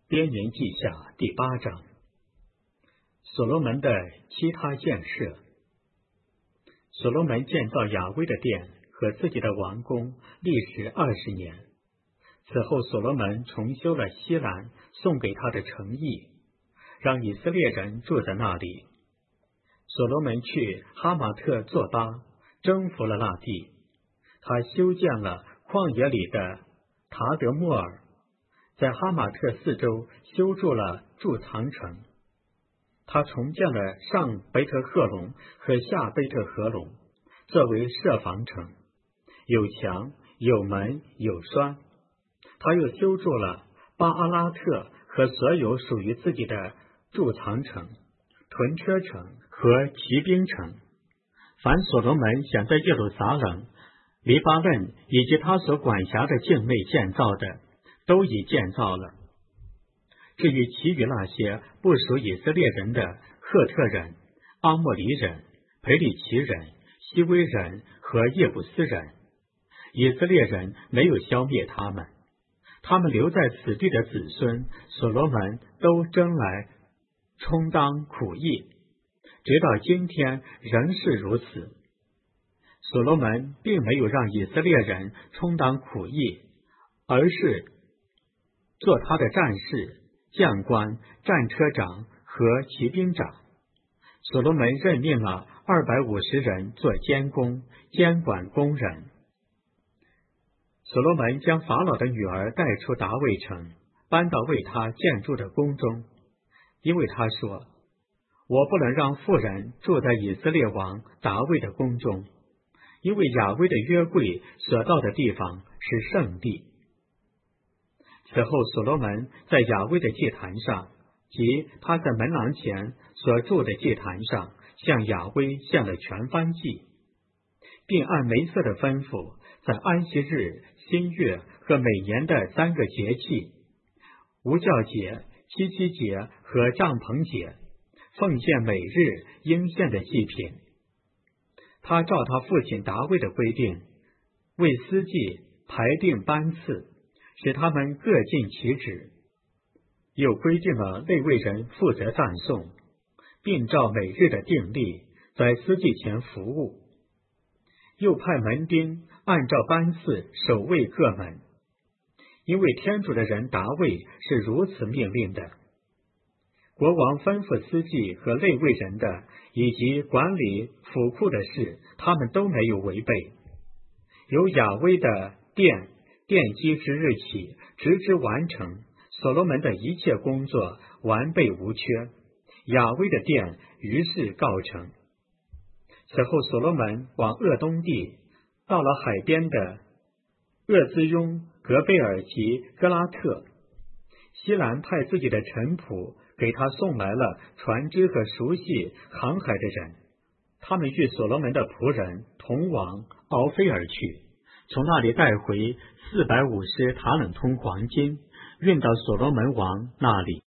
编年记下第8章。所罗门的其他建设。所罗门建造雅威的殿和自己的王宫，历时20年。此后，所罗门重修了西兰送给他的城邑，让以色列人住在那里。所罗门去哈马特作巴，征服了那地。他修建了旷野里的塔德莫尔，在哈马特四周修筑了筑藏城。他重建了上贝特赫隆和下贝特合隆，作为设防城，有墙有门有栓。他又修筑了巴阿拉特和所有属于自己的筑藏城、屯车城和骑兵城。凡所罗门想在耶路撒冷、黎巴嫩以及他所管辖的境内建造的，都已建造了。至于其余那些不属以色列人的赫特人、阿莫里人、培里奇人、西威人和叶布斯人，以色列人没有消灭他们。他们留在此地的子孙，所罗门都征来充当苦役，直到今天仍是如此。所罗门并没有让以色列人充当苦役，而是做他的战士、将官、战车长和骑兵长。所罗门任命了250人做监工，监管工人。所罗门将法老的女儿带出达味城，搬到为他建筑的宫中，因为他说：我不能让妇人住在以色列王达味的宫中，因为雅威的约柜所到的地方是圣地。此后，所罗门在雅威的祭坛上，即他在门廊前所筑的祭坛上，向雅威献了全燔祭，并按梅瑟的吩咐，在安息日、新月和每年的3个节气——无酵节、七七节和帐篷节，奉献每日应献的祭品。他照他父亲达味的规定，为司祭排定班次，使他们各尽其职。又规定了利未人负责赞颂，并照每日的定例，在司祭前服务。又派门丁按照班次守卫各门，因为天主的人达味是如此命令的。国王吩咐司祭和利未人的，以及管理府库的事，他们都没有违背。由雅威的奠基之日起，直至完成，所罗门的一切工作完备无缺，雅威的殿于是告成。此后，所罗门往鄂东地，到了海边的厄兹雍、格贝尔及哥拉特。西兰派自己的臣仆给他送来了船只和熟悉航海的人，他们与所罗门的仆人同往敖菲尔去，从那里带回450塔冷通黄金，运到所罗门王那里。